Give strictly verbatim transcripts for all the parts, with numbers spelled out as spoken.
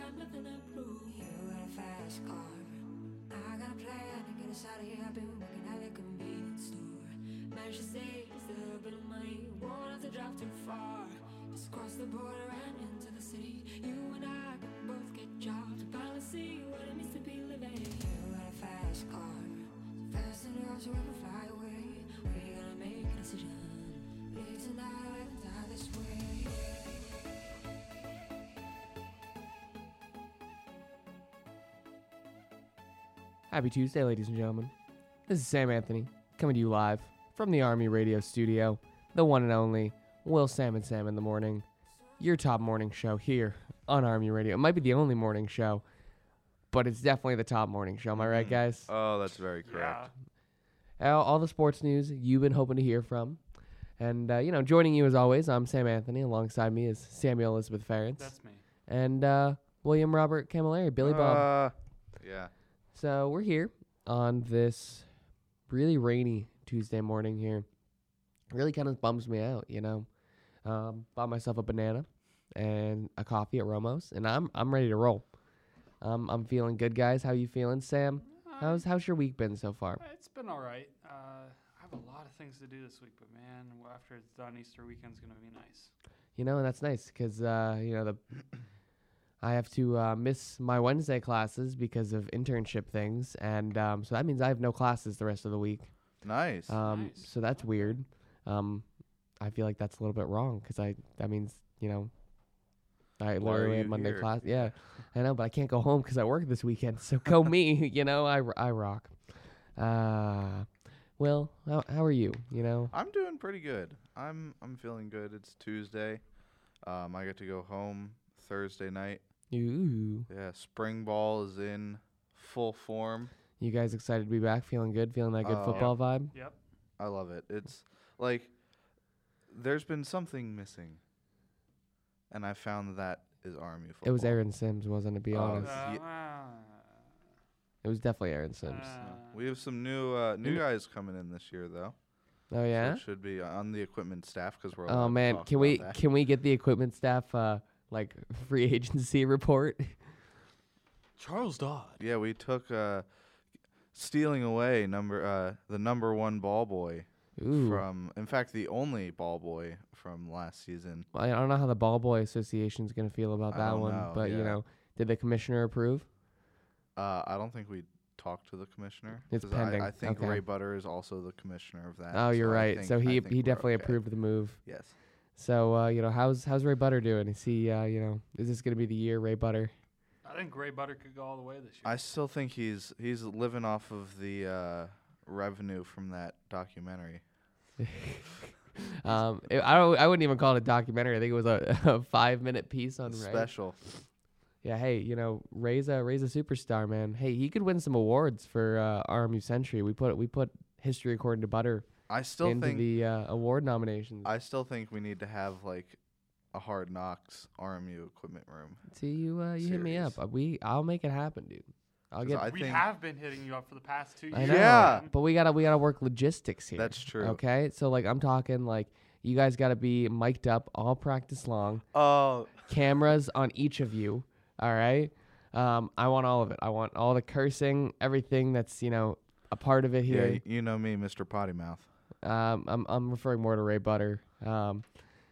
have nothing to prove. You got a fast car, I got a plan to get us out of here. I've been working at the convenience store. Managed to save just a little bit of money, won't have to drive too far. Just cross the border and into the city. You and I can both get jobs and finally see what it means to be living. You got a fast car, so fast enough so we can fly away. We gotta make a decision, live tonight or die this way. Happy Tuesday, ladies and gentlemen. This is Sam Anthony, coming to you live from the Army Radio Studio, the one and only Will Sam and Sam in the Morning, your top morning show here on Army Radio. It might be the only morning show, but it's definitely the top morning show. Am I right, guys? Oh, that's very correct. All, all the sports news you've been hoping to hear from. And, uh, you know, joining you as always, I'm Sam Anthony. Alongside me is Samuel Elizabeth Ferentz. That's me. And uh, William Robert Camilleri, Billy Bob. Uh, yeah. So we're here on this really rainy Tuesday morning here. Really kind of bums me out, you know. Um, bought myself a banana and a coffee at Romo's, and I'm I'm ready to roll. Um, I'm feeling good, guys. How you feeling, Sam? How's how's your week been so far? It's been all right. Uh, I have a lot of things to do this week, but man, well, after it's done, Easter weekend's gonna be nice. You know, and that's nice because uh, you know the I have to uh, miss my Wednesday classes because of internship things, and um, so that means I have no classes the rest of the week. Nice. Um, Nice. So that's weird. Um, I feel like that's a little bit wrong because I that means you know I Why are literally had you Monday here? class. Yeah, I know, but I can't go home because I work this weekend. So go me, you know. I, r- I rock. Uh, Will, how how are you? You know. I'm doing pretty good. I'm I'm feeling good. It's Tuesday. Um, I get to go home Thursday night. Ooh. Yeah, spring ball is in full form. You guys excited to be back? Feeling good? Feeling that good Uh, football vibe? Yep. I love it. It's like there's been something missing, and I found that is Army football. It was Aaron Sims, wasn't it? Be Oh, honest. Uh, Ye- It was definitely Aaron Sims. uh, We have some new uh, new Mm. guys coming in this year, though. oh So yeah. it should be on the equipment staff because we're. allowed Oh to man, talk can about we that. can we get the equipment staff uh like free agency report? Charles Dodd. Yeah, we took uh, stealing away number uh, the number one ball boy Ooh. from. In fact, the only ball boy from last season. I don't know how the Ball Boy Association is going to feel about I that don't one, know, but you yeah. know, did the commissioner approve? Uh, I don't think we talked to the commissioner. It's 'cause pending, I, I think okay. Ray Butter is also the commissioner of that. Oh, you're so I right. think- So I he think he we're definitely okay. approved the move. Yes. So uh, you know, how's how's Ray Butter doing? Is he uh, you know, is this going to be the year Ray Butter? I think Gray Butter could go all the way this year. I still think he's he's living off of the uh, revenue from that documentary. um, it, I don't I wouldn't even call it a documentary. I think it was a, a five minute piece on Ray. Special. Yeah, hey, you know, Ray's a Ray's a superstar, man. Hey, he could win some awards for uh, R M U Century. We put we put History According to Butter I still into think the uh, award nominations. I still think we need to have like a Hard Knocks R M U equipment room. See, you uh, you hit me up. Series. Uh, we I'll make it happen, dude. I'll 'Cause get. I we think have been hitting you up for the past two I years. know, Yeah. but we gotta we gotta work logistics here. that's true. Okay, so like I'm talking like you guys gotta be mic'd up all practice long, Oh, cameras on each of you. All right, um, I want all of it. I want all the cursing, everything that's you know a part of it yeah, here. y- you know me, Mister Potty Mouth. Um, I'm I'm referring more to Ray Butter. Um,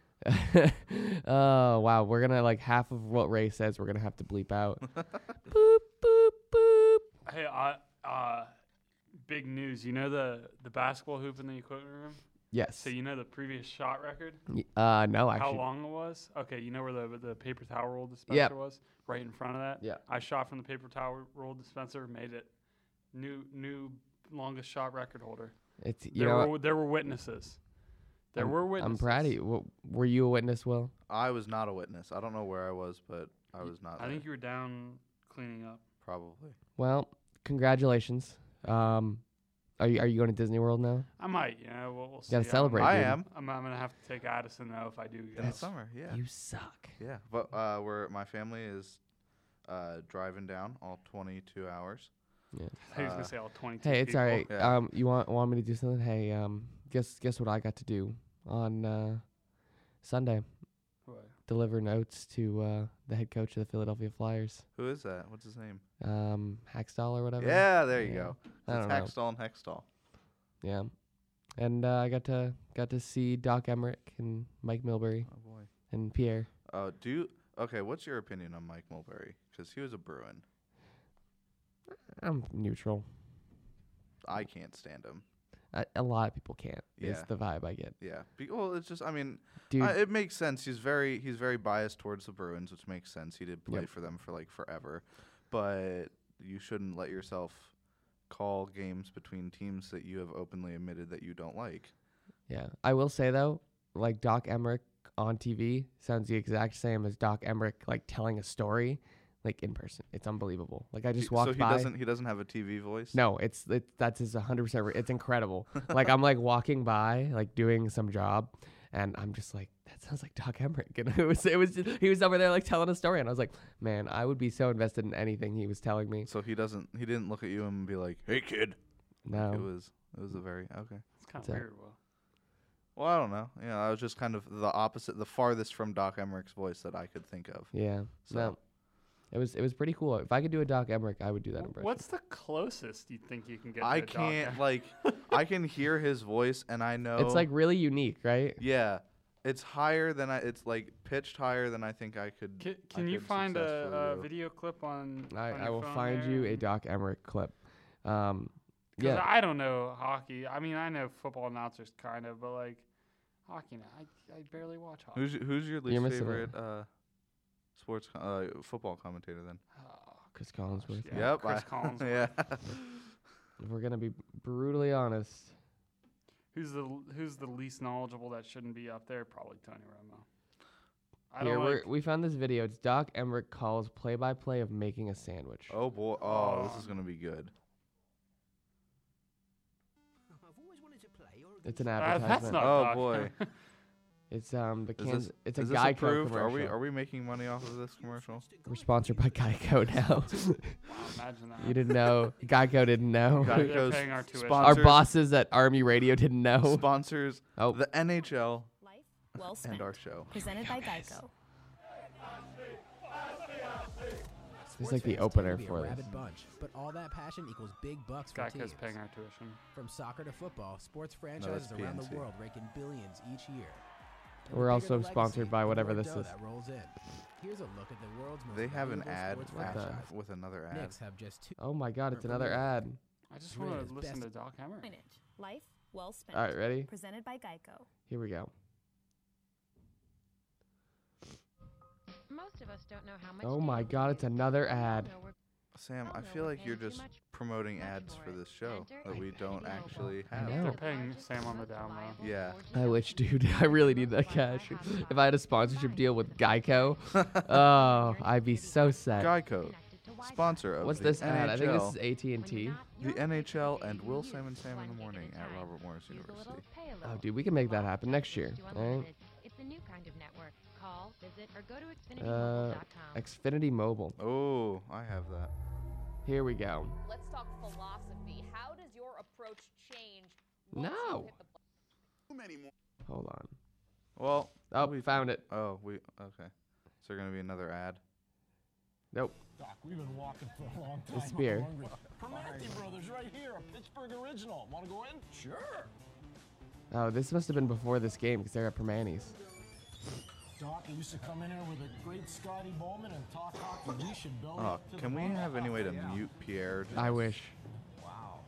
oh wow, we're gonna like half of what Ray says we're gonna have to bleep out. Boop boop boop. Hey, uh, uh, big news. You know the the basketball hoop in the equipment room? Yes. So you know the previous shot record? Y- Uh, no, How actually. long it was? Okay, you know where the the paper towel roll dispenser Yep. was? Right in front of that? Yeah. I shot from the paper towel roll dispenser, made it new new longest shot record holder. It's you There know. were there were witnesses. There I'm, were witnesses. I'm proud of you. W- were you a witness, Will? I was not a witness. I don't know where I was, but I was not. I think there. you were down cleaning up. probably. Well, congratulations. Um, are you are you going to Disney World now? I might, you know, we'll, we'll see. Gotta I'm- celebrate, I dude. am I'm, I'm gonna have to take Addison though if I do in go. the summer. Yeah, You suck. yeah. But uh, where my family is uh, driving down all twenty-two hours. I was Uh, gonna say all twenty-two. Hey, it's people. all right. Yeah. Um, you want want me to do something? Hey, um, guess guess what I got to do on uh, Sunday. What? deliver notes to uh, the head coach of the Philadelphia Flyers, Who is that? What's his name? um, Hackstall or whatever. Yeah, there you Yeah. go. I It's don't know. Hextall and Hextall. Yeah, and uh, I got to got to see Doc Emmerich and Mike Milbury Oh boy. and Pierre. Uh, do you, okay? What's your opinion on Mike Mulberry? Because he was a Bruin. I'm neutral. I can't stand him. I, a lot of people can't. Is Yeah. the vibe I get, Yeah. Be, well, it's just. I mean, dude. I, it makes sense. He's very he's very biased towards the Bruins, which makes sense. He did play Yep. for them for like forever, but you shouldn't let yourself call games between teams that you have openly admitted that you don't like. Yeah, I will say though, like Doc Emmerich on T V sounds the exact same as Doc Emmerich like telling a story, like in person. It's unbelievable. Like I just He- walked so he by. doesn't he doesn't have a T V voice. No, it's it, that's his one hundred percent. Re- it's incredible. Like I'm like walking by, like doing some job, and I'm just like, that sounds like Doc Emmerich. And it was it was just, he was over there like telling a story, and I was like, man, I would be so invested in anything he was telling me. So he doesn't he didn't look at you and be like, "Hey kid." No, It was it was a very okay. It's kind What's of that? weird. Well, Well, I don't know. Yeah, I was just kind of the opposite, the farthest from Doc Emmerich's voice that I could think of. yeah, So- no, it was it was pretty cool. If I could do a Doc Emmerich, I would do that Wh- impression. what's the closest you think you can get? I to a Doc can't Em- like I can hear his voice and I know It's like really unique, right? yeah, it's higher than I. It's like pitched higher than I think I could. Can, I can you could find a, successfully a do. video clip on? I, on I your will phone find there you a and- Doc Emmerich clip. Um, 'cause yeah, I don't know hockey. I mean, I know football announcers kind of, but like hockey, no, I I barely watch hockey. Who's y- who's your least You're missing favorite uh, sports co- uh, football commentator then? Oh, Chris Collinsworth. yeah, Yep, Chris I- Collins. yeah. If we're gonna be brutally honest, Who's the l- who's the least knowledgeable that shouldn't be up there? Probably Tony Romo. I here don't we're, like. we found this video. It's Doc Emmerich calls play-by-play of making a sandwich. Oh boy. Oh, this Oh. is gonna be good. It's an Uh, advertisement. that's not Oh Doc. boy. It's um the Is Kansas. this, it's a is this Geico approved? commercial. Are we are we making money off of this commercial? We're sponsored by Geico now. Wow, imagine that. You didn't know. Geico didn't know. Geico. They're Geico's paying our tuition. sponsor- Our Sponsors- bosses at Army Radio didn't know. Sponsors Oh, the N H L Life well spent. and our show. Presented by Geico. this is like the opener for this. Rabid bunch, but all that passion equals big bucks for Geico's teams. paying our tuition. From soccer to football, sports that's franchises around P N C. the world raking billions each year. And We're the also bigger the sponsored legacy, by the whatever more this dough is. that rolls in. Here's a look at the world's most They have an valuable ad sports What the- franchise. with another ad. Knicks have just two. Oh my God! It's From another New York. ad. I just Grid want is to listen best- to Doc Emmerich. Signage. Life well spent. All right, ready? Presented by Geico. Here we go. Most of us don't know how much Oh my damage God! it It's is. another We all ad. know we're- Sam, Oh, I no, feel we're like you're paying too just much promoting money ads for for it. this show Enter that we don't T-Mobile. actually I have. know. They're paying Sam on the down low. Yeah. I wish, dude. I really need that cash. If I had a sponsorship deal with Geico, oh, I'd be so set. Geico, sponsor of What's the this N ad? I H think this L, is A T and T. the N H L, and Will Sam and Sam in the morning at Robert Morris University. Oh, dude, we can make that happen next year. All right? It's a new kind of network. Call, visit, or go to xfinity Uh, mobile dot com. Xfinity Mobile. Oh, I have that. Here we go. Let's talk philosophy. How does your approach change? once you No. hit the Hold on. Well, Oh, we we found it. Oh, we okay. Is there gonna be another ad? Nope. Doc, we've been walking for a long time. The spear. I'm hungry. Permanente Brothers right here, a Pittsburgh original. Want to go in? Sure. Oh, this must have been before this game because they're at Permanis. Doc, I used to come in here with a great Scotty Bowman and talk hockey. We should build Oh, it to can the we bone. have any way to Yeah. mute Pierre? Just- I wish. Wow.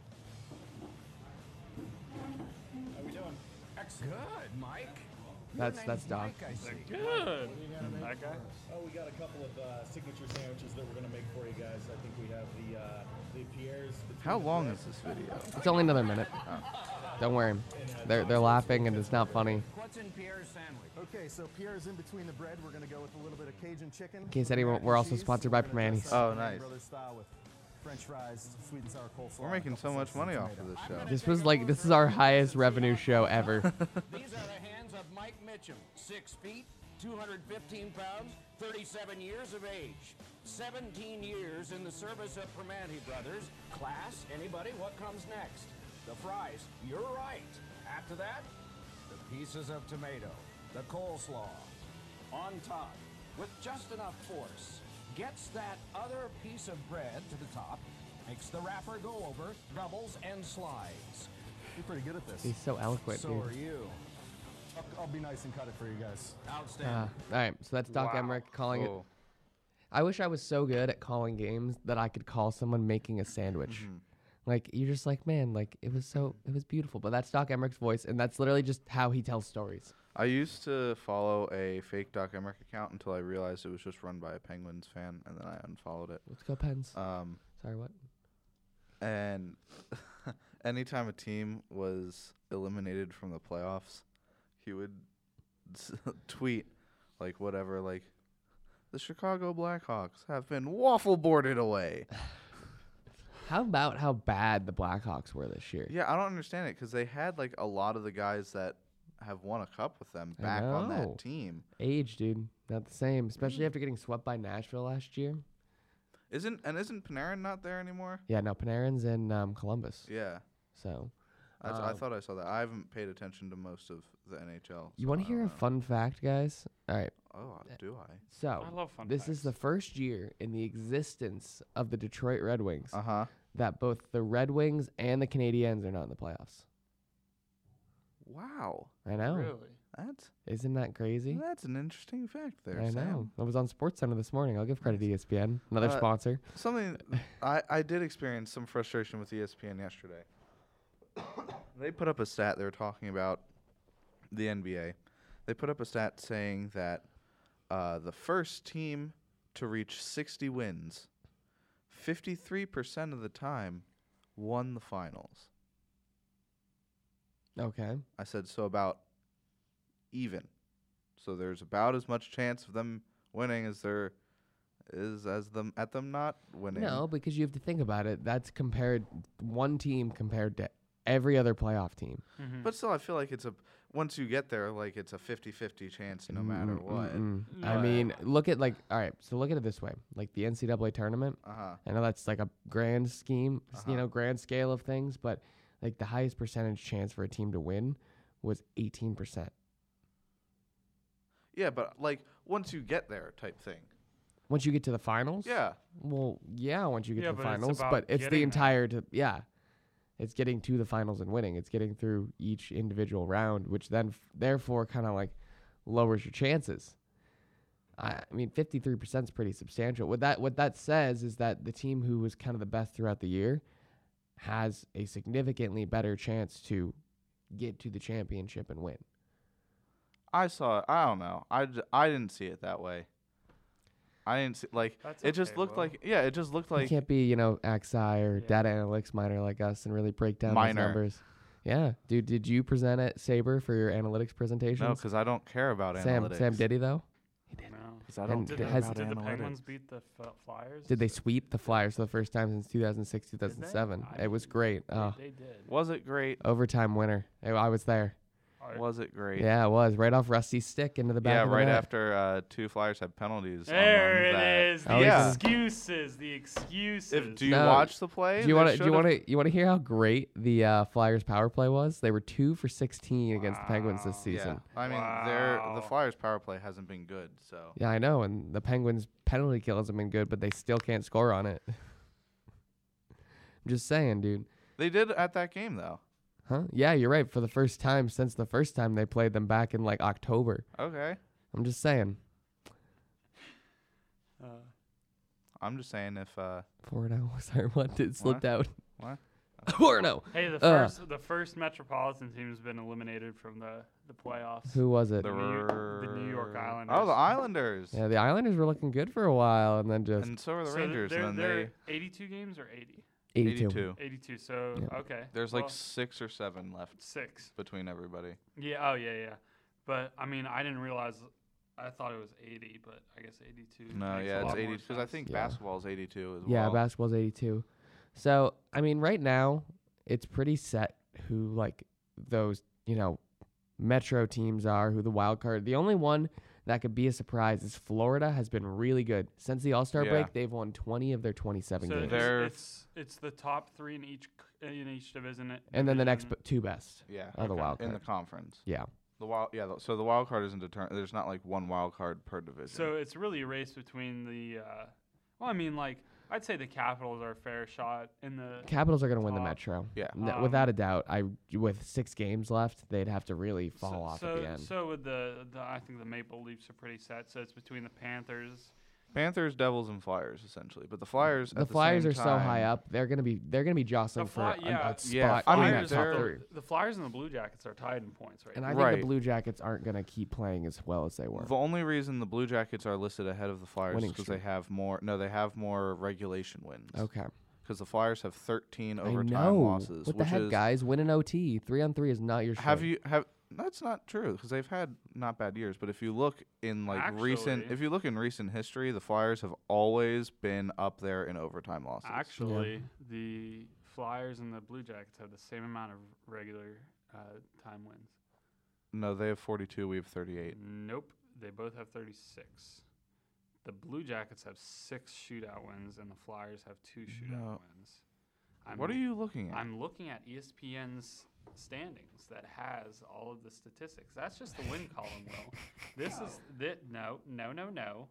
How we doing? Excellent. Good, Mike. That's that's Doc. I see. Good. That guy. Oh, we got a couple of uh, signature sandwiches that we're gonna make for you guys. I think we have the uh, the Pierre's. between How the long bread- is this video? It's only another minute. Don't worry. They're they're laughing and it's not funny. What's in Pierre's sandwich? Okay, so Pierre's in between the bread. We're gonna go with a little bit of Cajun chicken. In case anyone- we're also sponsored by Permanis. Oh, nice. Brothers style with French fries, sweet and sour coleslaw. We're making so much money off of this show. This was like this is our highest revenue show ever. These are the hands of Mike Mitchum, six feet, two hundred fifteen pounds, thirty-seven years of age, seventeen years in the service of Permanente Brothers. Class, anybody? What comes next? The fries. You're right. After that, the pieces of tomato, the coleslaw, on top with just enough force. Gets that other piece of bread to the top, makes the wrapper go over, doubles, and slides. You're pretty good at this. He's so eloquent, So dude. are you. I'll, I'll be nice and cut it for you guys. Outstanding. Uh, all right, so that's Doc Wow. Emmerich calling it. Oh. I wish I was so good at calling games that I could call someone making a sandwich. Mhm. Like, you're just like, man, like, it was so, it was beautiful. But that's Doc Emmerich's voice, and that's literally just how he tells stories. I used to follow a fake Doc Emmerich account until I realized it was just run by a Penguins fan, and then I unfollowed it. Let's go, Pens. Um, Sorry, what? and anytime a team was eliminated from the playoffs, he would s- tweet, like, whatever, like, the Chicago Blackhawks have been waffle boarded away. How about how bad the Blackhawks were this year? Yeah, I don't understand it because they had, like, a lot of the guys that have won a cup with them I back on know. that team. Age, dude. Not the same, especially after getting swept by Nashville last year. Isn't and isn't Panarin not there anymore? Yeah, no, Panarin's in um, Columbus. Yeah. So, That's, I um, thought I saw that. I haven't paid attention to most of the N H L. you so want I to hear don't a know. fun fact, guys? All right. Oh, uh, do I? So, I love fun this is the facts. first year in the existence of the Detroit Red Wings Uh huh. that both the Red Wings and the Canadiens are not in the playoffs. Wow. I know. Really? That's Isn't that crazy? that's an interesting fact there, I know. Sam. I was on SportsCenter this morning. I'll give credit to E S P N, another Uh, sponsor. Something I I did experience some frustration with E S P N yesterday. They put up a stat. They were talking about the N B A. They put up a stat saying that uh, the first team to reach sixty wins, fifty-three percent of the time, won the finals. Okay. I said so about even. So there's about as much chance of them winning as there is as them at them not winning. No, because you have to think about it. That's compared one team compared to every other playoff team. Mm-hmm. But still, I feel like it's a once you get there, like it's a fifty-fifty chance no matter Mm, what. mm, mm. I No. mean, look at like all right. So look at it this way: like the N C double A tournament. Uh huh. I know that's like a grand scheme, s- you Uh-huh. know, grand scale of things, but like the highest percentage chance for a team to win was eighteen percent. Yeah, but like once you get there, type thing. Once you get to the finals, Yeah. Well, yeah, once you get Yeah, to the but it's finals, about but it's the getting there. entire to yeah, it's getting to the finals and winning. It's getting through each individual round, which then f- therefore kind of like lowers your chances. I, I mean, fifty-three percent is pretty substantial. What that what that says is that the team who was kind of the best throughout the year has a significantly better chance to get to the championship and win. I saw it. I don't know. I, j- I didn't see it that way. I didn't see like That's it just okay, looked Will. like yeah, it just looked You like can't be, you know, X I or Yeah. data analytics minor like us and really break down Minor. those numbers. Yeah, dude. Did you present at Sabre for your analytics presentations? no, because I don't care about Sam, analytics. Sam, did he though? No. Because I don't And Did, care it the, has- about did the analytics. Penguins beat the f- Flyers? Did they sweep the Flyers for the first time since two thousand six, two Did thousand they? seven? I It was didn't- great. They, Oh, they did. Was it great? overtime winner. I, I was there. Are- Was it great? Yeah, it was right off Rusty's stick into the back. Yeah, of the right net. after uh, two Flyers had penalties. on There them it that- is. The Oh, yeah. excuses. The excuses. If, do you No. watch the play? Do you They want to? Do you should've- want to? You want to hear how great the uh, Flyers power play was? They were two for sixteen against the Penguins this Wow. season. Yeah, I mean, they're the Wow. Flyers' power play hasn't been good, so Yeah, I know, and the Penguins' penalty kill hasn't been good, but they still can't score on it. I'm just saying, dude. they did at that game though. Huh? Yeah, you're right. For the first time since the first time they played them back in like October. Okay, I'm just saying. Uh, I'm just saying if uh, four and oh. Sorry, what? It slipped out. What? four and oh. hey, the Uh. first the first Metropolitan team has been eliminated from the, the playoffs. Who was it? the, New- the New York r- Islanders. Oh, the Islanders. Yeah, the Islanders were looking good for a while, and then just And so are the So Rangers. They're, And then they're eighty-two games or eighty? they eighty-two. eighty-two. eighty-two. So Yeah. okay. There's like well, six or seven left six. between everybody. Yeah. Oh yeah, yeah. But I mean, I didn't realize. I thought it was eighty, but I guess eighty-two. No, makes a yeah, it's lot more eighty because I sense. think Yeah. basketball is eighty-two as Yeah, well. basketball's eighty-two. So, I mean, right now, it's pretty set who, like, those, you know, Metro teams are, who the wild card. The only one that could be a surprise is Florida has been really good. Since the All-Star Yeah. break, they've won twenty of their twenty-seven So games. it's, They're- it's it's the top three in each c- in each division. And then the next division. b- two best yeah, are the Okay. wild in card. the conference. Yeah. The wild, yeah. The, so the wild card isn't determined. There's not like one wild card per division. So it's really a race between the. Uh, well, I mean, like I'd say the Capitals are a fair shot in the. Capitals are going to win the top. Metro. Yeah. N- Um, without a doubt. I with six games left, they'd have to really fall so, off so, at the end. So with the, the, I think the Maple Leafs are pretty set. So it's between the Panthers. Panthers, Devils, and Flyers essentially. But the Flyers. the at the Flyers same are so high time- up. They're going to be they're going to be jostling The for Fly- a, yeah. a spot Yeah, I in mean, that top they're- three. The Flyers and the Blue Jackets are tied in points right And now. I think Right. the Blue Jackets aren't going to keep playing as well as they were. The only reason the Blue Jackets are listed ahead of the Flyers Winning is because they streak. have more. No, they have more regulation wins. Okay. Because the Flyers have thirteen I overtime know. losses. What the which heck, is, guys? Win an O T. Three on three is not your Have strength. you have? That's not true because they've had not bad years. But if you look in like recent, Actually- if you look in recent history, the Flyers have always been up there in overtime losses. Actually, the Flyers and the Blue Jackets have the same amount of regular uh, time wins. No, they have forty-two. We have thirty-eight. Nope, they both have thirty-six. The Blue Jackets have six shootout wins, and the Flyers have two shootout No. wins. I'm What are you looking at? I'm looking at E S P N's standings that has all of the statistics. That's just the win column, Will. This is that no, no, no, no.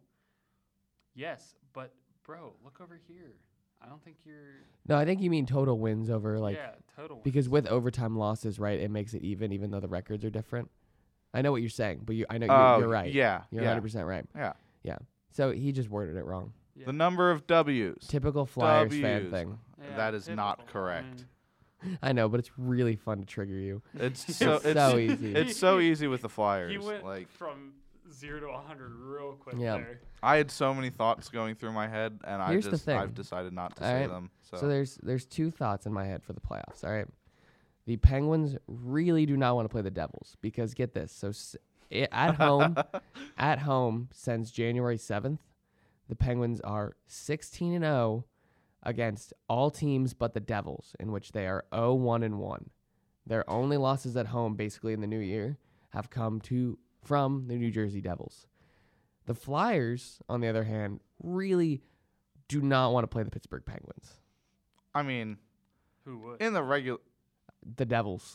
Yes, but bro, look over here. I don't think you're. No, I think you mean total wins over like yeah, total. Wins. because with overtime losses, right, it makes it even, even though the records are different. I know what you're saying, but you, I know you're, Oh, you're right. yeah, you're yeah. one hundred percent right. Yeah. Yeah. So he just worded it wrong. Yeah. The number of W's. Typical Flyers fan W's. thing. Yeah, that is not typical. correct. I mean, I know, but it's really fun to trigger you. It's so It's it's so easy. It's so easy with the Flyers. he went Like from zero to a hundred real quick Yeah. there. I had so many thoughts going through my head, and Here's I the just thing. I've decided not to All say right. them. So, So there's there's two thoughts in my head for the playoffs. All right, the Penguins really do not want to play the Devils because get this. So s- i- at home, at home since January seventh, the Penguins are sixteen and zero against all teams but the Devils, in which they are zero one and one. Their only losses at home, basically in the new year, have come to from the New Jersey Devils. The Flyers, on the other hand, really do not want to play the Pittsburgh Penguins. I mean, Who would? in the regular, The Devils.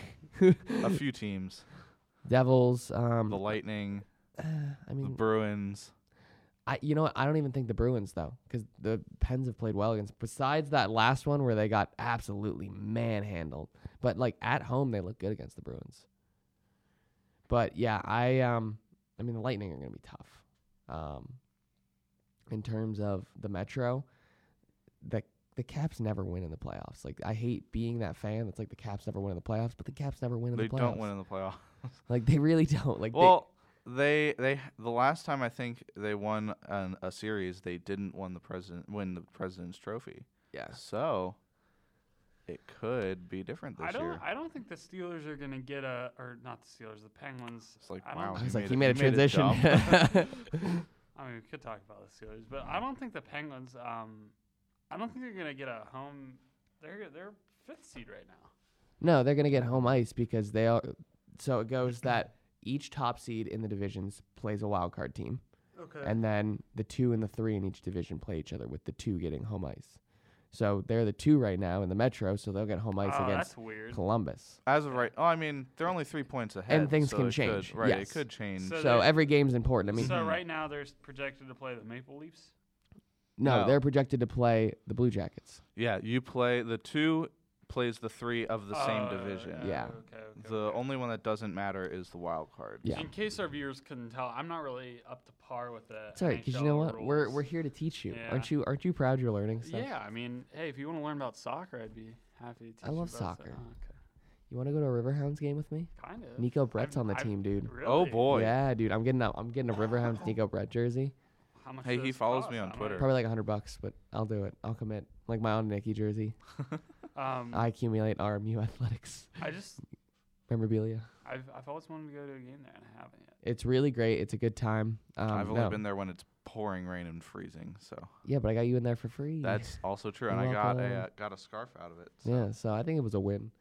a few teams, Devils. Um, the Lightning, I the mean, Bruins. I you know what? I don't even think the Bruins though, because the Pens have played well against. Besides that last one where they got absolutely manhandled, but like at home they look good against the Bruins. But yeah, I um, I mean the Lightning are going to be tough. Um, in terms of the Metro, the the Caps never win in the playoffs. Like I hate being that fan that's like the Caps never win in the playoffs, but the Caps never win in They the playoffs. don't win in the playoffs. Like they really don't. Like Well, they they the last time I think they won an, a series, they didn't win the president win the President's Trophy. they, yeah. So it could be different this I don't. year. I don't think the Steelers are gonna get a, or not the Steelers, the Penguins. It's like, I wow, don't I he was like, made he it- made a he made it transition. I mean, we could talk about the Steelers, but I don't think the Penguins. Um, I don't think they're gonna get a home. They're they're fifth seed right now. No, they're gonna get home ice because they are. So it goes that each top seed in the divisions plays a wild card team, Okay. and then the two and the three in each division play each other, with the two getting home ice. So they're the two right now in the Metro, so they'll get home ice oh, against that's weird. Columbus. As of right, oh, I mean, they're only three points ahead, things so can it change, Could, right, yes. it could change. So So they- every game's important. I mean, so Mhm. right now they're s- projected to play the Maple Leafs. no, No. they're projected to play the Blue Jackets. yeah, you play the two plays the three of the same Uh, division. Yeah. Okay, okay, The okay. only one that doesn't matter is the wild card. Yeah. In case our viewers couldn't tell, I'm not really up to par with the. It's all right, because you know what? We're we're here to teach you. Yeah. Aren't you? Aren't you proud you're learning stuff? Yeah, I mean, hey, if you want to learn about soccer, I'd be happy to teach I you love about soccer. that. Oh, okay. You want to go to a Riverhounds game with me? Kind of. Nico Brett's I've- on the I've- team, dude. Really? Oh boy. Yeah, dude. I'm getting a I'm getting a Riverhounds Nico Brett jersey. How much Hey, does he this follows cost? me on I'm Twitter. Probably like a hundred bucks, but I'll do it. I'll commit. Like my own Nicky jersey. Like, um, I accumulate R M U athletics I just, memorabilia. I've, I've always wanted to go to a game there and I haven't yet. It's really great. It's a good time. Um, I've only no. been there when it's pouring rain and freezing, so Yeah, but I got you in there for free. that's also true. And You're I got a welcome. uh, got a scarf out of it. So. yeah. So I think it was a win.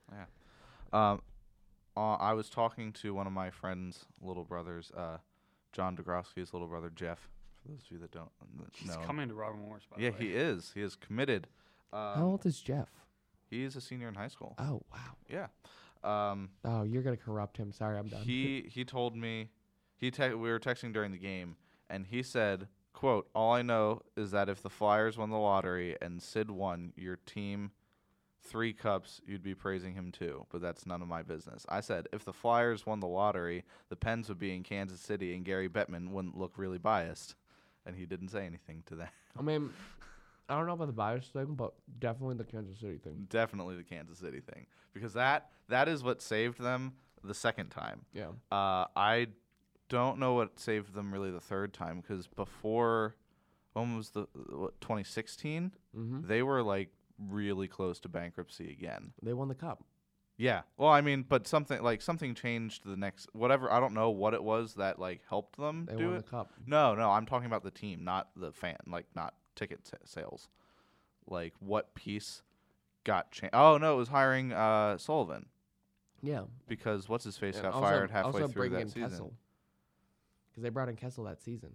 Um, uh, I was talking to one of my friend's little brothers, uh, John Degrowski's little brother Jeff. For those of you that don't uh, He's know, him. coming to Robin Morris, by yeah, the way. he is. He is committed. Um, How old is Jeff? He's a senior in high school. Oh wow. Yeah. Um, Oh, you're gonna corrupt him. Sorry, I'm done. he he told me, he te- we were texting during the game, and he said, "quote All I know is that if the Flyers won the lottery and Sid won your team three cups, you'd be praising him too. But that's none of my business." I said, if the Flyers won the lottery, the Pens would be in Kansas City, and Gary Bettman wouldn't look really biased, and he didn't say anything to that. I mean, I don't know about the bias thing, but definitely the Kansas City thing. Definitely the Kansas City thing, because that that is what saved them the second time. Yeah. Uh, I don't know what saved them really the third time, because before, when was the what, twenty sixteen? Mm-hmm. They were like really close to bankruptcy again. They won the cup. Yeah. Well, I mean, but something like something changed the next whatever. I don't know what it was that like helped them They do won it. the cup. No, no, I'm talking about the team, not the fan, like not ticket sa- sales. Like what piece got changed? Oh no, it was hiring uh, Sullivan, Yeah. because what's his face And got also- fired halfway also through bring that in season. Kessel. Because they brought in Kessel that season.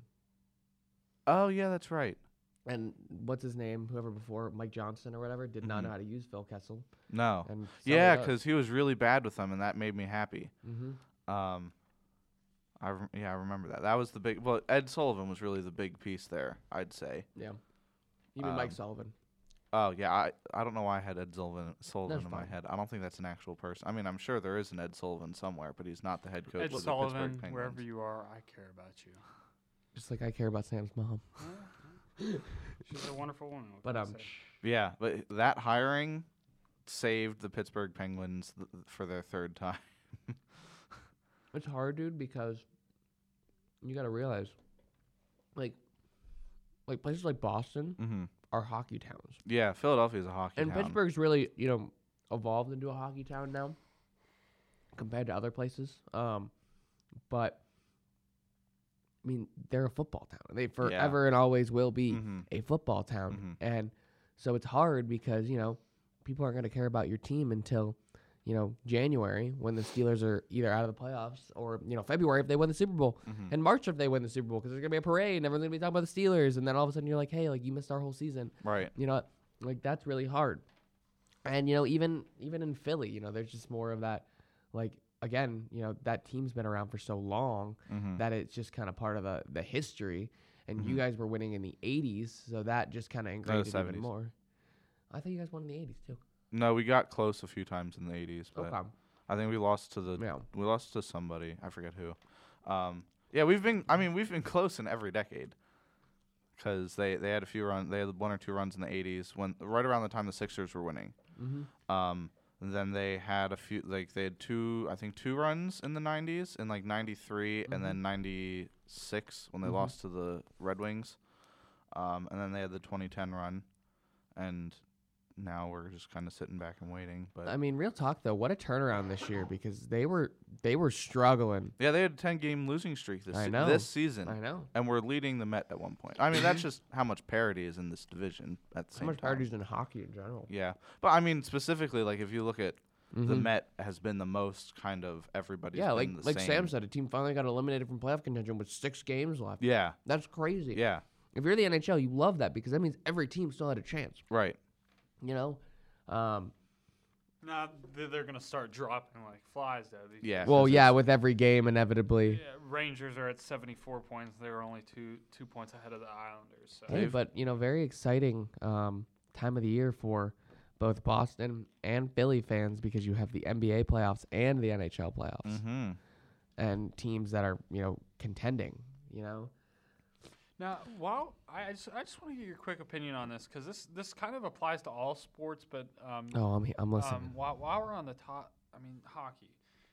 Oh yeah, that's right. And what's his name? Whoever before, Mike Johnson or whatever, did not Mhm. know how to use Phil Kessel. No. And Yeah, because he was really bad with them, and that made me happy. Mm-hmm. Um, I rem- yeah, I remember that. That was the big. Well, Ed Sullivan was really the big piece there, I'd say. Yeah. You mean Mike Um, Sullivan? Oh yeah, I I don't know why I had Ed Sullivan Sullivan That's in my fine. head. I don't think that's an actual person. I mean, I'm sure there is an Ed Sullivan somewhere, but he's not the head coach Ed of the Sullivan, Pittsburgh Penguins. wherever you are, I care about you. Just like I care about Sam's mom. She's a wonderful woman. what But can I um, say? Yeah, but that hiring saved the Pittsburgh Penguins th- for their third time. it's hard, dude, because you got to realize, like, like places like Boston Mm-hmm. are hockey towns, Yeah, Philadelphia's a hockey and town. Pittsburgh's really, you know, evolved into a hockey town now compared to other places. Um, but I mean, they're a football town. They forever and always will be Mhm. a football town, Mhm. and so it's hard because you know people aren't going to care about your team until you know January when the Steelers are either out of the playoffs or you know February if they win the Super Bowl, Mhm. and March if they win the Super Bowl because there's gonna be a parade and everyone's gonna be talking about the Steelers, and then all of a sudden you're like, hey, like you missed our whole season. Right. You know, like that's really hard. And you know, even even in Philly, you know, there's just more of that. Like again, you know, that team's been around for so long Mhm. that it's just kind of part of the the history. And you Mhm. guys were winning in the eighties, so that just kind of ingrained it even seventies. more. I thought you guys won in the eighties too. No, we got close a few times in the eighties, but Okay. I think we lost to the Yeah. we lost to somebody. I forget who. Um, yeah, we've been. I mean, we've been close in every decade. Because they, they had a few runs. They had one or two runs in the eighties when right around the time the Sixers were winning. Mm-hmm. Um, and then they had a few like they had two I think two runs in the nineties in like ninety-three and then ninety-six when they Mhm. lost to the Red Wings. Um, and then they had the twenty ten run, and now we're just kind of sitting back and waiting. But I mean, real talk though, what a turnaround this year because they were they were struggling. yeah, they had a ten game losing streak this I se- know. this season. I know. And we're leading the Met at one point. I mean, that's just how much parity is in this division at the How same much time. parity is in hockey in general? Yeah, but I mean specifically, like if you look at the Mhm. Met has been the most kind of everybody's Yeah, been like the like same. Sam said, a team finally got eliminated from playoff contention with six games left. Yeah, That's crazy. yeah, If you're the N H L, you love that because that means every team still had a chance. right. You know. Um, Nah, they're, they're gonna start dropping like flies though. These Yeah. well, since yeah, it's- with every game inevitably. Yeah, Rangers are at seventy-four points. They were only two two points ahead of the Islanders. So. Hey, but you know, very exciting um, time of the year for both Boston and Philly fans because you have the N B A playoffs and the N H L playoffs, Mm-hmm. and teams that are you know contending. You know. Now, while I I just, I just want to get your quick opinion on this because this this kind of applies to all sports, but um, Oh, I'm he- I'm listening. Um, while, while we're on the top, I mean hockey.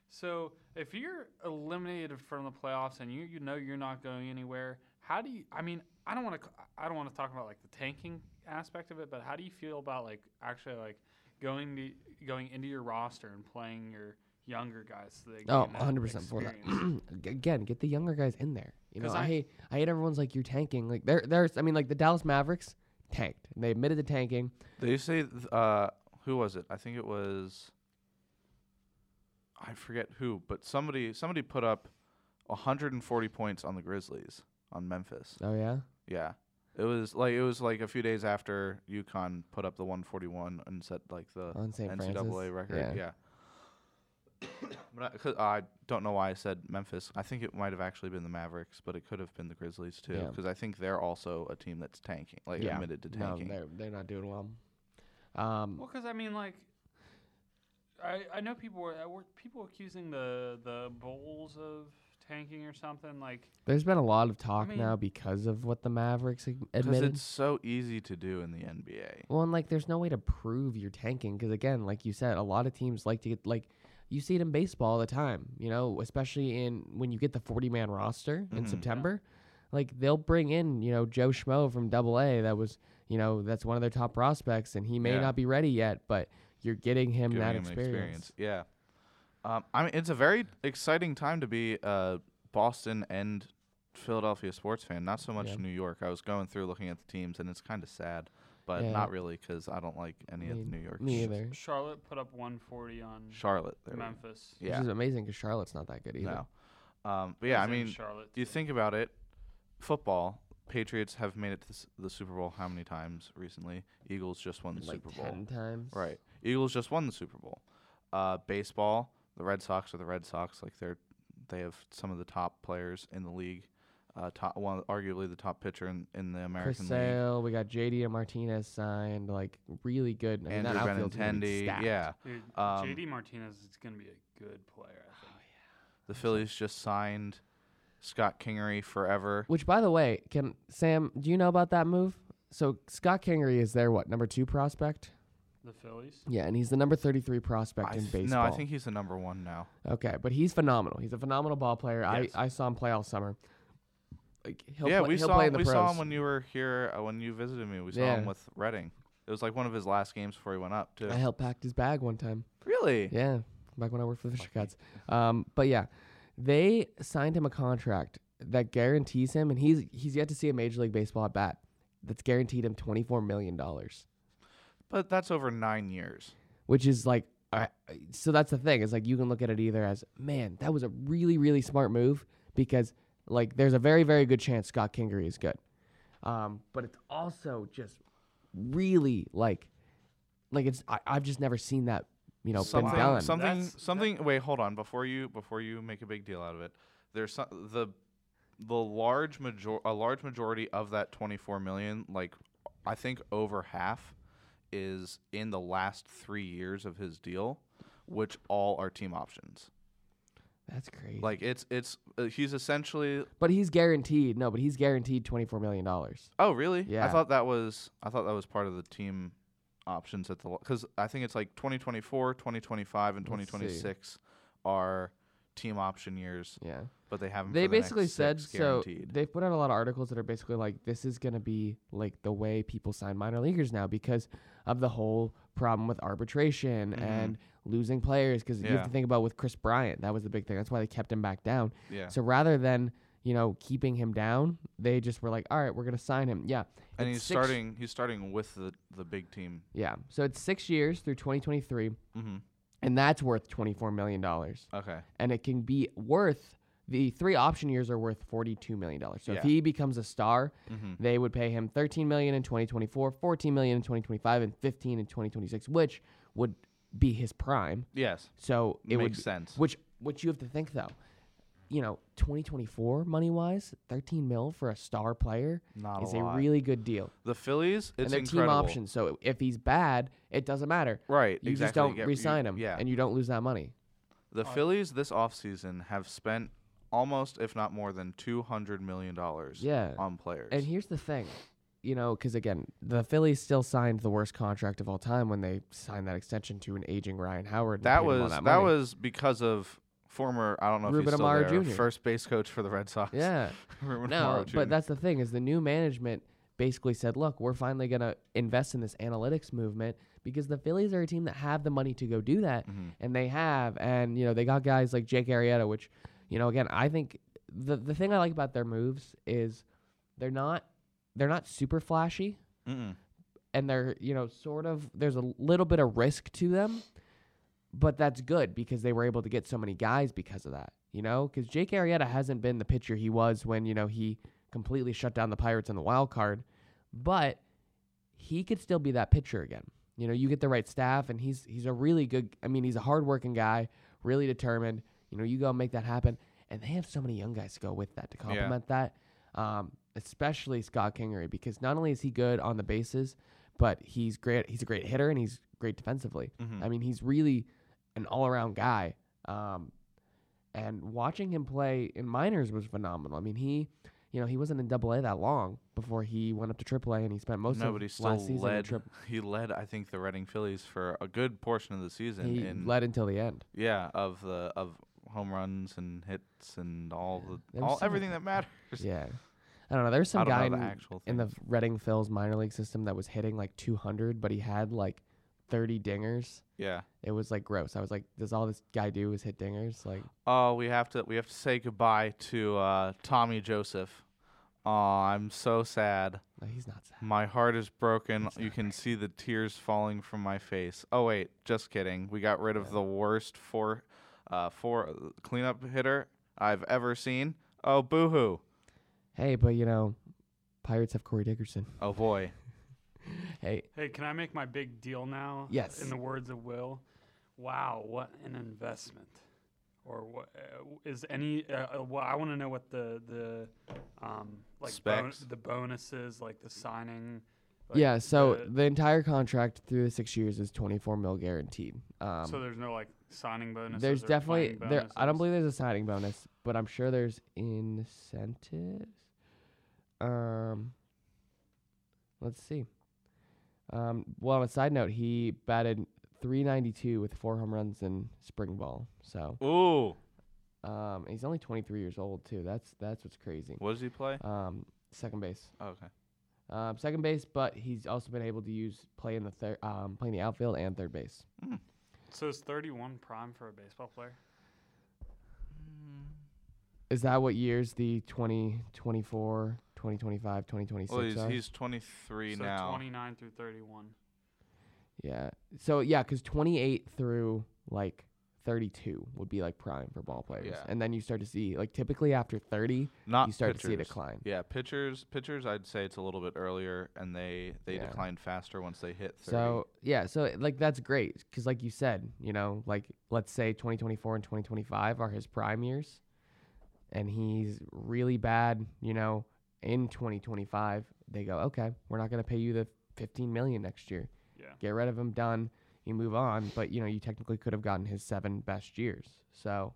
So if you're eliminated from the playoffs and you you know you're not going anywhere, how do you? I mean, I don't want to I don't want to talk about like the tanking aspect of it, but how do you feel about like actually like going to going into your roster and playing your younger guys so they Oh, gain that one hundred percent for that. experience? G- Again, get the younger guys in there. You know, 'Cause I, I- hate I hate everyone's like you're tanking. Like there there's I mean like the Dallas Mavericks tanked. And they admitted to tanking. They say th- uh, who was it? I think it was. I forget who, but somebody somebody put up one hundred forty points on the Grizzlies on Memphis. Oh yeah. Yeah. It was like it was like a few days after UConn put up the one forty-one and set like the On Saint N C double A Francis? record. Yeah. But I, 'cause I don't know why I said Memphis. I think it might have actually been the Mavericks, but it could have been the Grizzlies too, Yeah. because I think they're also a team that's tanking, like yeah. admitted to No, tanking. they're they're not doing well. Um, Well, because I mean, like, I I know people were, were people accusing the the Bulls of tanking or something. Like, there's been a lot of talk mean- now because of what the Mavericks ag- Because admitted. it's so easy to do in the N B A. Well, and like, there's no way to prove you're tanking because, again, like you said, a lot of teams like to get like, you see it in baseball all the time. You know, especially in when you get the forty man roster in Mhm. September, like they'll bring in you know Joe Schmo from Double A that was you know that's one of their top prospects, and he may Yeah. not be ready yet, but you're getting him Giving that him an experience. Yeah. Um, I mean, it's a very exciting time to be a Boston and Philadelphia sports fan. Not so much Yeah. New York. I was going through looking at the teams, and it's kind of sad, but Yeah. not really because I don't like any of Me- the New York. me teams. either. Charlotte put up one forty on Charlotte, there we go. Memphis. Yeah. Which is amazing because Charlotte's not that good either. No. Um, but yeah, I was in mean, Charlotte, you too. think about it, football. Patriots have made it to the s- the Super Bowl how many times recently? Eagles just won the Like Super Bowl. ten times. Right. Eagles just won the Super Bowl. Uh, baseball, the Red Sox are the Red Sox. Like they're they have some of the top players in the league. Uh, top one, arguably the top pitcher in, in the Chris American League. Sale, we got J D Martinez signed, like really good. I mean, that Andrew outfield's gonna be Benintendi, stacked. yeah. Dude, Um, J D Martinez is going to be a good player, I think. The Phillies just signed Scott Kingery forever. Which, by the way, can Sam, do you know about that move? So Scott Kingery is their what number two prospect? The Phillies? Yeah, and he's the number thirty-three prospect I in th- baseball. no, I think he's the number one now. Okay, but he's phenomenal. He's a phenomenal ball player. Yes. I, I saw him play all summer. Like he'll yeah, play, we he'll saw play him, in the we pros. saw him when you were here uh, when you visited me. We saw Yeah. him with Reading. It was like one of his last games before he went up too. I helped pack his bag one time. Really? Yeah, back when I worked for the Fisher Cats. Um, but yeah, they signed him a contract that guarantees him, and he's he's yet to see a Major League Baseball at bat. That's guaranteed him twenty-four million dollars, But that's over nine years. which is like, uh, so that's the thing. Is like you can look at it either as, man, that was a really really smart move because like there's a very very good chance Scott Kingery is good, um, but it's also just really like, like it's I, I've just never seen that you know something, been done. Something, That's- something. Wait, hold on. Before you, before you make a big deal out of it, there's some, the, the large major, a large majority of that twenty-four million, like I think over half, is in the last three years of his deal, which all are team options. That's crazy. Like it's it's uh, he's essentially. But he's guaranteed. No, but he's guaranteed twenty-four million dollars. Oh really? I Yeah. thought that was I thought that was part of the team options at the because I think it's like twenty twenty-four, twenty twenty-five, and twenty Let's see. twenty-six are team option years. Yeah. But they haven't. They for the next basically said six so. guaranteed. They've put out a lot of articles that are basically like this is going to be like the way people sign minor leaguers now because of the whole problem with arbitration Mhm. and losing players. Because you have Yeah. to think about with Chris Bryant, that was the big thing. That's why they kept him back down. Yeah. So rather than you know keeping him down, they just were like, all right, we're going to sign him. Yeah. and it's he's six- starting. He's starting with the the big team. Yeah. So it's six years through twenty twenty-three, Mm-hmm. and that's worth twenty-four million dollars. Okay. And it can be worth the three option years are worth forty-two million dollars. So if Yeah. he becomes a star, Mm-hmm. they would pay him thirteen million dollars in twenty twenty-four, fourteen million dollars in twenty twenty-five, and fifteen in twenty twenty-six, which would be his prime. Yes. So it would Makes sense. Which which you have to think though, you know, twenty twenty-four money wise, thirteen mil for a star player Not is a a, lot. really good deal. The Phillies. It's and they're incredible. team options. So if he's bad, it doesn't matter. Right. You exactly. just don't Get- you- re-sign him, Yeah. and you don't lose that money. The Phillies this offseason have spent almost, if not more than, two hundred million dollars. Yeah. On players. And here's the thing, you know, because again, the Phillies still signed the worst contract of all time when they signed that extension to an aging Ryan Howard. and that paid him all was that, that, money. was because of former I don't know Ruben if he's still Amaro there, Junior first base coach for the Red Sox. Yeah. Ruben No, Amaro Junior but that's the thing is the new management basically said, look, we're finally going to invest in this analytics movement because the Phillies are a team that have the money to go do that, Mhm. and they have. And, you know, they got guys like Jake Arrieta, which, you know, again, I think the the thing I like about their moves is they're not they're not super flashy. Mm-mm. And they're, you know, sort of, there's a little bit of risk to them, but that's good because they were able to get so many guys because of that, you know, because Jake Arrieta hasn't been the pitcher he was when, you know, he completely shut down the Pirates in the wild card, but he could still be that pitcher again. You know, you get the right staff, and he's he's a really good, I mean, he's a hardworking guy, really determined. You know, you go make that happen. And they have so many young guys to go with that to complement that, um, especially Scott Kingery, because not only is he good on the bases, but he's great. He's a great hitter and he's great defensively. Mhm. I mean, he's really an all-around guy. Um, and watching him play in minors was phenomenal. I mean, he, you know, he wasn't in Double A that long before he went up to Triple A, and he spent most no, of but he still last season in led. Triple. He led, I think, the Reading Phillies for a good portion of the season. He in, led until the end. Yeah, of the of home runs and hits and all the There was all some- everything that matters. Yeah. I don't know. There's some I don't guy know in, the actual in the things. Reading Phil's minor league system that was hitting like two hundred, but he had like thirty dingers. Yeah. It was like gross. I was like, does all this guy do is hit dingers? Like, Oh, we have to we have to say goodbye to uh, Tommy Joseph. Oh, I'm so sad. no, he's not sad. My heart is broken. You can see the tears falling from my face. Oh wait, just kidding. We got rid of the worst four, uh, four cleanup hitter I've ever seen. Oh, boo-hoo. Hey, but you know, Pirates have Corey Dickerson. Oh boy. Hey, Hey, can I make my big deal now? Yes. In the words of Will, wow, what an investment. Or what uh, is any? Uh, uh, well, I want to know what the the um like bon- Specs. the bonuses, like the signing. Like yeah. So the- the entire contract through the six years is twenty-four mil guaranteed. Um, so there's no like signing bonuses. there's or definitely playing there. I don't bonuses? believe there's a signing bonus, but I'm sure there's incentives. Um, let's see. Um, well, on a side note, he batted three ninety-two with four home runs in spring ball. So, Ooh. um, he's only twenty-three years old too. That's that's what's crazy. What does he play? Um, second base. Oh, okay. Um, second base, but he's also been able to use play in the third, um, play in the outfield and third base. So is thirty-one prime for a baseball player? Is that what years the twenty twenty-four, twenty twenty-five, twenty twenty-six Well, he's are? he's twenty-three So now. twenty-nine through thirty-one. Yeah. So yeah, because twenty-eight through like thirty-two would be like prime for ball players, Yeah. and then you start to see like typically after thirty, Not you start to see a pitchers. decline. Yeah, pitchers pitchers I'd say it's a little bit earlier, and they they Yeah. decline faster once they hit thirty. So yeah, so like that's great because like you said, you know, like let's say twenty twenty-four and twenty twenty-five are his prime years, and he's really bad, you know, in twenty twenty-five. They go, okay, we're not going to pay you the fifteen million next year. Yeah. Get rid of him, done. You move on, but you know, you technically could have gotten his seven best years. So,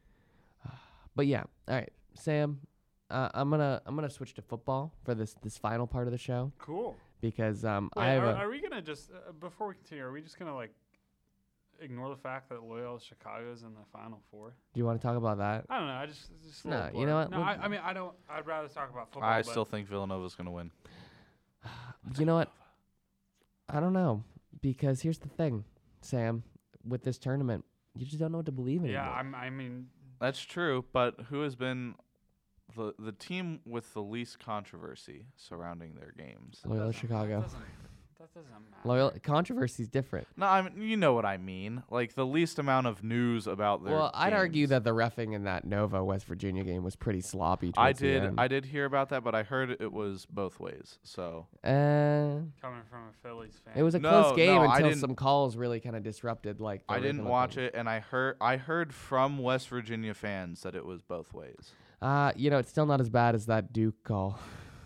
but yeah, all right, Sam, uh, I'm gonna I'm gonna switch to football for this this final part of the show Cool. because um Wait, I have are, a, are we gonna just uh, before we continue? Are we just gonna like ignore the fact that Loyola Chicago's in the Final Four? do you want to talk about that? I don't know. I just it's just a Nah, little you know blur. what, No, we'll- I, I mean I don't. I'd rather talk about football. I but still think Villanova's going to win. You know what? I don't know because here's the thing, Sam, with this tournament, you just don't know what to believe in Yeah, anymore. I'm, I mean, That's true, but who has been the the team with the least controversy surrounding their games? Loyola doesn't- Chicago. That doesn't, that doesn't matter. Loyola controversy is different. No, I mean you know what I mean. Like the least amount of news about their. Well, I'd argue games. that the reffing in that Nova West Virginia game was pretty sloppy. I towards the did end. I did hear about that, but I heard it was both ways. So Uh, Coming from a Phillies fan. it was a No, close game no, I until didn't- some calls really kind of disrupted. Like the I didn't rhythm of watch things. it, and I heard I heard from West Virginia fans that it was both ways. Uh, you know, it's still not as bad as that Duke call.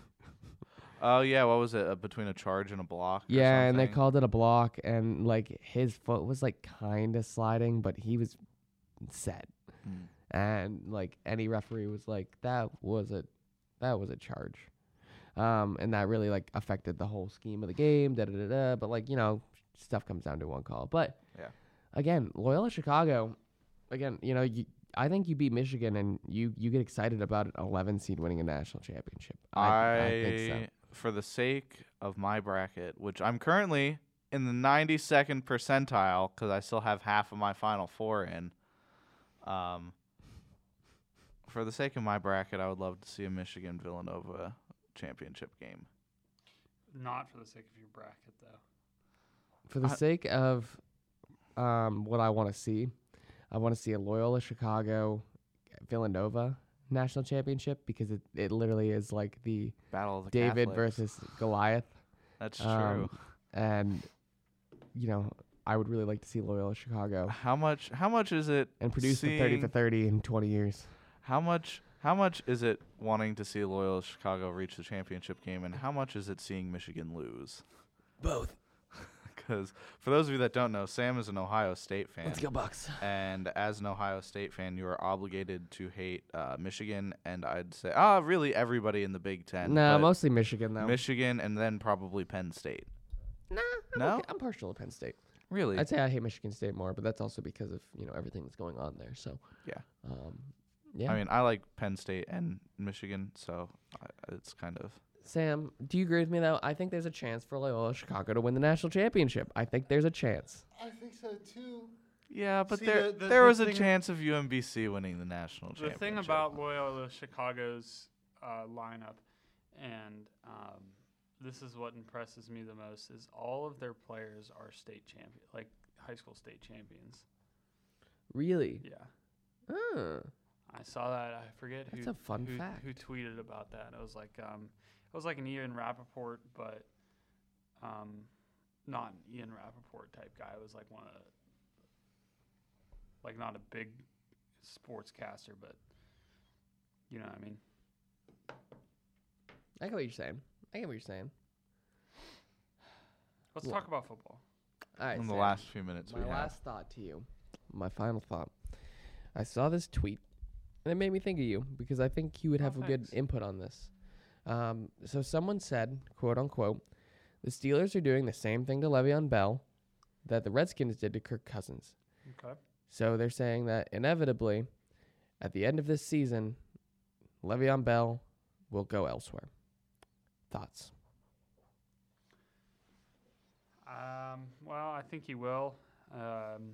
Oh yeah, what was it? Uh, between a charge and a block? or Yeah, and they something? called it a block, and like his foot was like kind of sliding, but he was set. Hmm. And like any referee was like, that was a, that was a charge, um, and that really like affected the whole scheme of the game. Da da da da. But like you know, stuff comes down to one call. But Yeah. again, Loyola Chicago, again, you know, you, I think you beat Michigan, and you you get excited about an eleven seed winning a national championship. I, I think so. For the sake of my bracket, which I'm currently in the ninety-second percentile because I still have half of my Final Four in. Um, for the sake of my bracket, I would love to see a Michigan Villanova championship game. Not for the sake of your bracket, though. For the I- sake of um, what I want to see, I want to see a Loyola Chicago Villanova national championship because it, it literally is like the Battle of the David Catholics. versus Goliath. That's Um, true. and, you know, I would really like to see Loyola Chicago How much? How much is it? and produce the thirty for seeing- thirty in twenty years. How much? How much is it wanting to see Loyola Chicago reach the championship game, and how much is it seeing Michigan lose? Both. Because for those of you that don't know, Sam is an Ohio State fan. Let's go Bucks. And as an Ohio State fan, you are obligated to hate uh, Michigan, and I'd say, ah, really everybody in the Big Ten. No, but mostly Michigan though. Michigan, and then probably Penn State. Nah, I'm No? okay. I'm partial to Penn State. Really? I'd say I hate Michigan State more, but that's also because of you know everything that's going on there. So Yeah. um, yeah. I mean, I like Penn State and Michigan, so I, it's kind of. Sam, do you agree with me though? I think there's a chance for Loyola Chicago to win the national championship. I think there's a chance. I think so too. Yeah, but See, there the- the- there the was a thing- chance of U M B C winning the national The championship. thing about Loyola Chicago's uh, lineup, and um, this is what impresses me the most, is all of their players are state champion, like high school state champions. Really? Yeah, Oh. I saw that. I forget That's who a fun who, fact. who tweeted about that. It was like um, it was like an Ian Rappaport, but um, not an Ian Rappaport type guy. It was like one of the, like not a big sportscaster, but you know what I mean. I get what you're saying. I get what you're saying. Let's Well, talk about football. All right. in the Sam, last few minutes my we have. last thought to you, my final thought. I saw this tweet, and it made me think of you because I think you would Oh, have a good thanks. input on this. Um, so someone said, quote unquote, the Steelers are doing the same thing to Le'Veon Bell that the Redskins did to Kirk Cousins. Okay. So they're saying that inevitably, at the end of this season, Le'Veon Bell will go elsewhere. Thoughts? Um, well, I think he will. Um,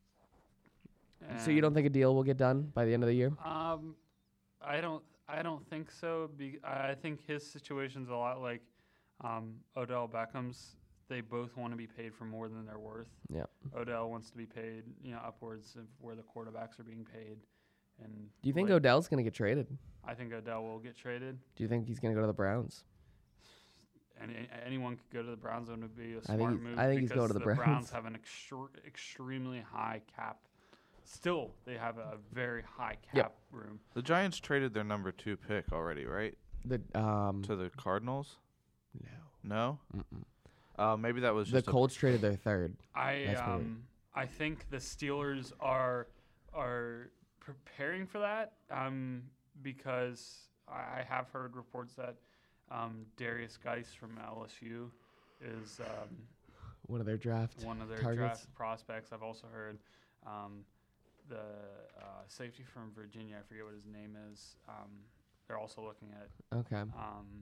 So you and, don't think a deal will get done by the end of the year? Um, I don't. I don't think so. Be, I think his situation's a lot like um, Odell Beckham's. They both want to be paid for more than they're worth. Yeah. Odell wants to be paid, you know, upwards of where the quarterbacks are being paid. And Do you think like, Odell's going to get traded? I think Odell will get traded. Do you think he's going to go to the Browns? And a- anyone could go to the Browns, and it would be a I think smart he's- move. I think he's going because to the the Browns. have an extre- extremely high cap. Still, they have a very high cap Yep. room. The Giants traded their number two pick already, right? The um To the Cardinals? no. No? Mm-mm. Uh, maybe that was The just a Colts traded their third. I That's what it- um I think the Steelers are are preparing for that um because I I have heard reports that um Darius Geis from L S U is um One of their draft one of their targets. draft prospects. I've also heard um the uh, safety from Virginia, I forget what his name is. Um, they're also looking at Okay. um,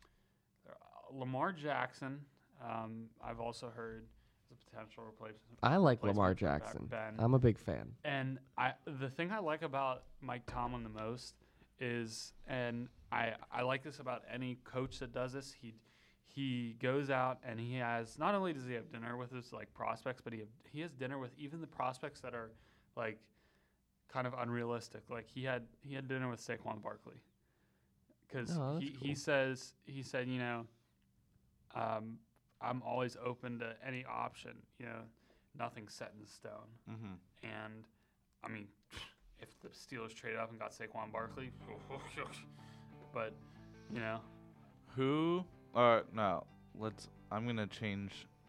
uh, Lamar Jackson. Um, I've also heard is a potential replacement. I like replacement Lamar for Ba- Jackson. Ben. I'm a big fan. And I, the thing I like about Mike Tomlin the most is, and I, I like this about any coach that does this. He, he goes out and he has, not only does he have dinner with his like prospects, but he have, he has dinner with even the prospects that are like kind of unrealistic. Like he had he had dinner with Saquon Barkley because Oh, that's he, he cool. says he said you know, um, I'm always open to any option. You know, nothing's set in stone. Mm-hmm. And I mean, if the Steelers traded up and got Saquon Barkley, but you know, Who? Uh, no. Let's. I'm gonna change.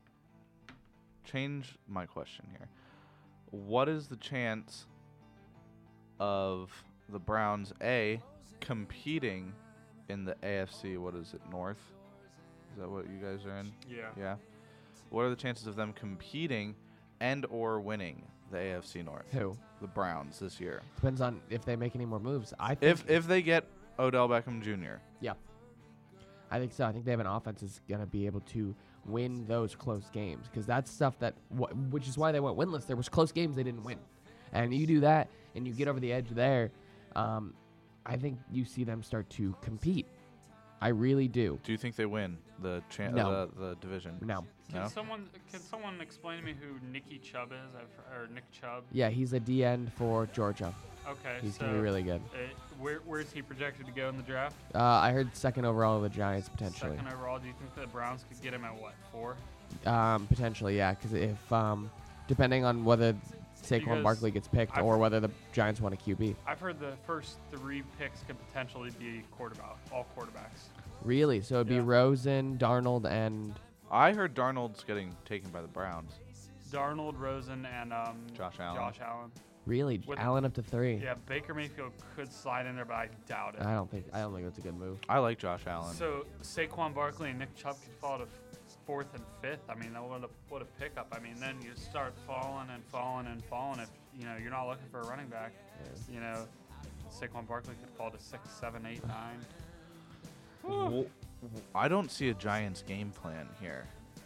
Change my question here. What is the chance of the Browns a competing in the A F C? What is it, North? Is that what you guys are in? yeah, Yeah. What are the chances of them competing and or winning the A F C North? Who? The Browns this year. Depends on if they make any more moves. I think If if they get Odell Beckham Junior yeah. I think so. I think they have an offense that's going to be able to win those close games because that's stuff that, wh- which is why they went winless. There was close games they didn't win. And you do that and you get over the edge there, um, I think you see them start to compete. I really do. Do you think they win the cha- No. the, the division? No. Can No? someone can someone explain to me who Nicky Chubb is? I've, or Nick Chubb? Yeah, he's a D end for Georgia. Okay, He's so going to be really good. uh, where where is he projected to go in the draft? Uh, I heard second overall of the Giants potentially. Second overall. Do you think the Browns could get him at what four? Um, potentially, yeah, because if um, depending on whether Saquon Because Barkley gets picked I've- or whether the Giants want a Q B. I've heard the first three picks could potentially be quarterback, all quarterbacks. Really? So it'd be Yeah. Rosen, Darnold, and I heard Darnold's getting taken by the Browns. Darnold, Rosen, and um, Josh Allen. Josh Allen. really With- Allen up to three. Yeah, Baker Mayfield could slide in there, but I doubt it. I don't think I don't think that's a good move. I like Josh Allen. So Saquon Barkley and Nick Chubb could fall to f- fourth and fifth. I mean, that what a what a pickup. I mean, then you start falling and falling and falling. If you know you're not looking for a running back, you know, Saquon Barkley could fall to six, seven, eight, nine. Well, I don't see a Giants game plan here.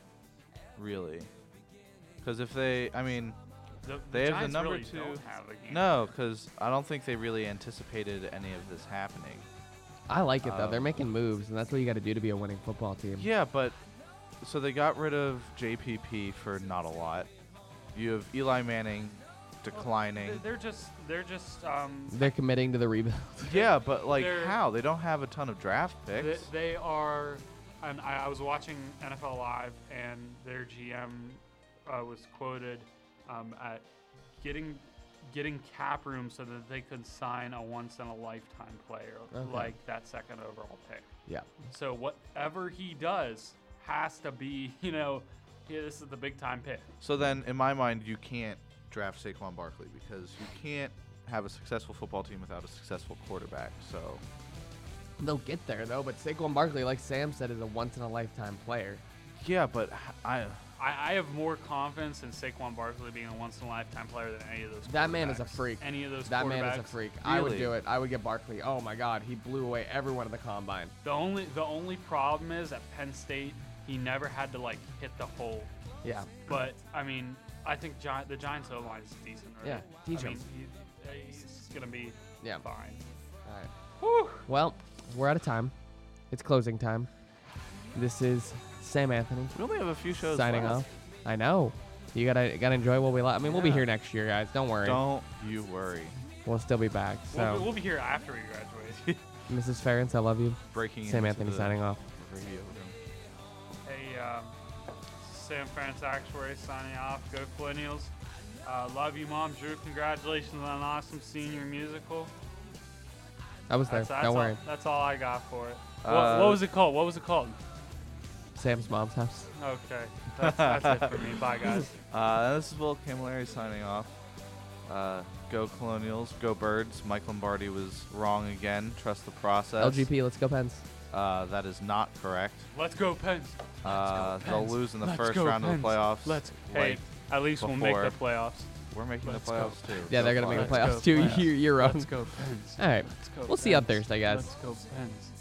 Really. Because if they, I mean, The, the they have Giants the number really two. don't have a game No, because I don't think they really anticipated any of this happening. I like it though. They're Um, making moves, and that's what you got to do to be a winning football team. Yeah, but so they got rid of J P P for not a lot. You have Eli Manning declining. They're- They're just they're just um, They're committing to the rebuild. Yeah, but like They're- how? They don't have a ton of draft They, picks. they are, and I, I was watching N F L Live, and their G M uh, was quoted um, at getting getting cap room so that they could sign a once in a lifetime player Okay. like that second overall pick. Yeah. So whatever he does has to be, you know, yeah, this is the big time pick. So then, in my mind, you can't draft Saquon Barkley because you can't have a successful football team without a successful quarterback. So They'll get there though. But Saquon Barkley, like Sam said, is a once in a lifetime player. yeah, but h- I I, I have more confidence in Saquon Barkley being a once in a lifetime player than any of those. That man is a quarterbacks. freak. Any of those That man is a quarterbacks. freak. I would Really? do it. I would get Barkley. Oh my God, he blew away everyone at the combine. The only the only problem is at Penn State he never had to like hit the hole. Yeah. But I mean, I think Gi- the Giants O line is decent, right? Yeah, teach I him. mean, he, he's gonna be Yeah. fine. All right. Well, we're out of time. It's closing time. This is Sam Anthony we only have a few shows signing left. off. I know. You gotta gotta enjoy what we like. I mean, we'll be Yeah. here next year, guys. Don't worry. Don't you worry. We'll still be back. We'll, be- So, we'll be here after we graduate. Missus Ferentz, I love you. Breaking Sam into Anthony the signing off. radio room. Hey, um, Sam France Actuary signing off. Go Colonials. Uh, love you, Mom. Drew, congratulations on an awesome senior musical. I was there. That's, that's Don't all, worry. That's all I got for it. what, Uh, what was it called? What was it called? Sam's mom's house. Okay. That's, that's it for me. Bye, guys. Uh, this is Will Camilleri signing off. Uh, go Colonials, go Birds. Mike Lombardi was wrong again. Trust the process. L G P, let's go Pens. Uh, that is not correct. Let's go Pens. Uh, they'll Pens. lose in the Let's first go round Pens. of the playoffs. Let's. like Hey, at least we'll make the before. playoffs. We're making Let's the go playoffs too. Yeah, so they're gonna far. make the Let's playoffs go too. Pens. You're, you're wrong. Let's go Pens. All right. Let's go We'll see you on Pens. Thursday, guys. Let's go Pens.